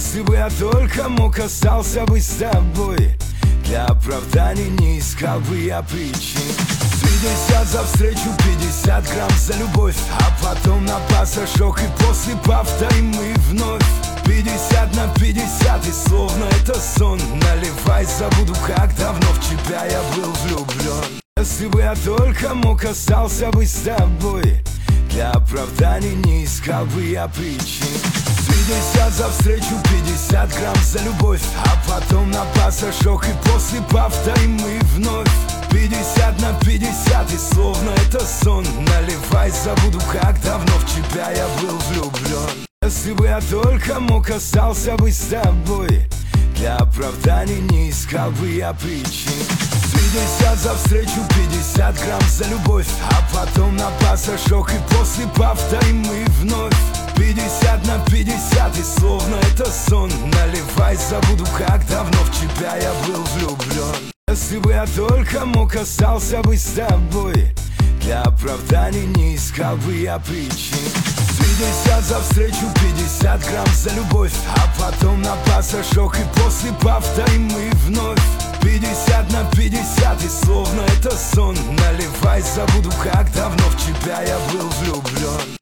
Если бы я только мог, остался бы с тобой. Для оправданий не искал бы я причин. 50 за встречу, 50 грамм за любовь, а потом на пасашок, и после повторим мы вновь. 50 на 50, и словно это сон. Наливай, забуду, как давно в тебя я был влюблен. Если бы я только мог, остался бы с тобой. Для оправданий не искал бы я причин. 50 за встречу, 50 грамм за любовь, а потом на пасашок, и после повторим мы вновь. 50 на 50, и словно это сон. Наливай, забуду, как давно в тебя я был влюблен. Если бы я только мог, остался бы с тобой. Для оправданий не искал бы я причин. 50 за встречу, 50 грамм за любовь, а потом на пасашок, и после повторим мы вновь. 50 на 50, и словно это сон. Наливай, забуду, как давно в тебя я был влюблен. Если бы я только мог, остался бы с тобой. Для оправданий не искал бы я причин. 50 за встречу, 50 грамм за любовь, а потом на пасашок, и после повторим мы вновь. 50 на 50, и словно это сон. Наливай, забуду, как давно в тебя я был влюблен.